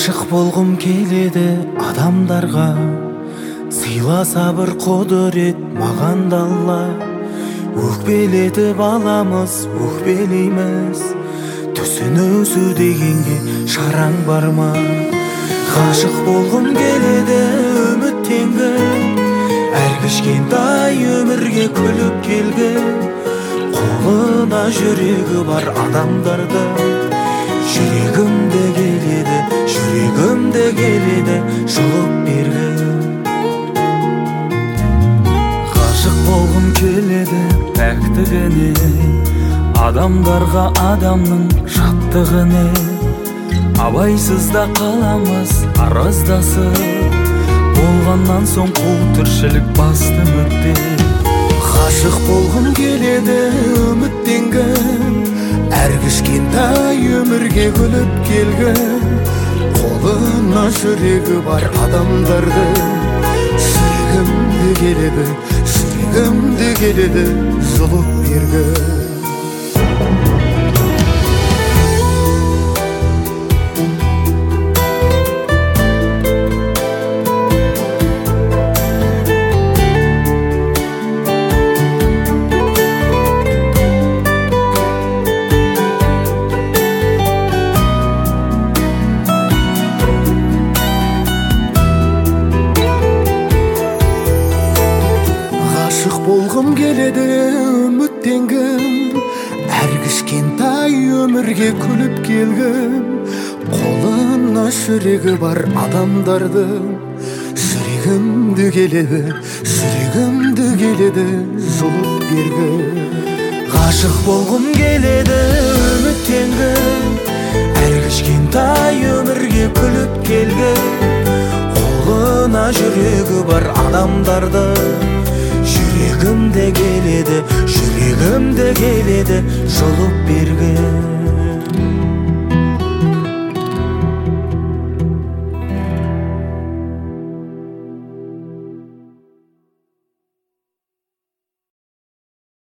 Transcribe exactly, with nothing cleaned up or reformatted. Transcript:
Ғашық болғым келеді адамдарға, сыйласа бір құдірет маған да Алла. Өкпелетіп аламыз, өкпелейміз, түсінісу дегенге шараң бар ма? Ғашық болғым келеді үміттенген, әр кішкентай өмірге күліп келген, қолына жүрегі бар адамдарды. Жүрегімде келеді, жүрегімде келеді жұлып берген. Ғашық болғым келеді пәктігіне, адамдарға адамның жаттығыне. Абайсызда қаламыз араздасып, болғаннан соң қу тіршілік басты мүдде. Ғашық болғым келеді үміттенген, әр кішкентай өмірге күліп келген, қолына жүрегі бар адамдарды. Жүрегімде келеді, жүрегімде келеді жұлып берген. Ғашық болғым келеді үміттенген, әр кішкентай өмірге күліп келген, қолына жүрегі бар адамдарды. Жүрегімде келеді, жүрегімде келеді жұлып берген. Ғашық болғым келеді үміттенген, әр кішкентай өмірге күліп келген, қолына жүрегі бар адамдарды. Жүрегімде келеді, жүрегімде келеді жұлып берген.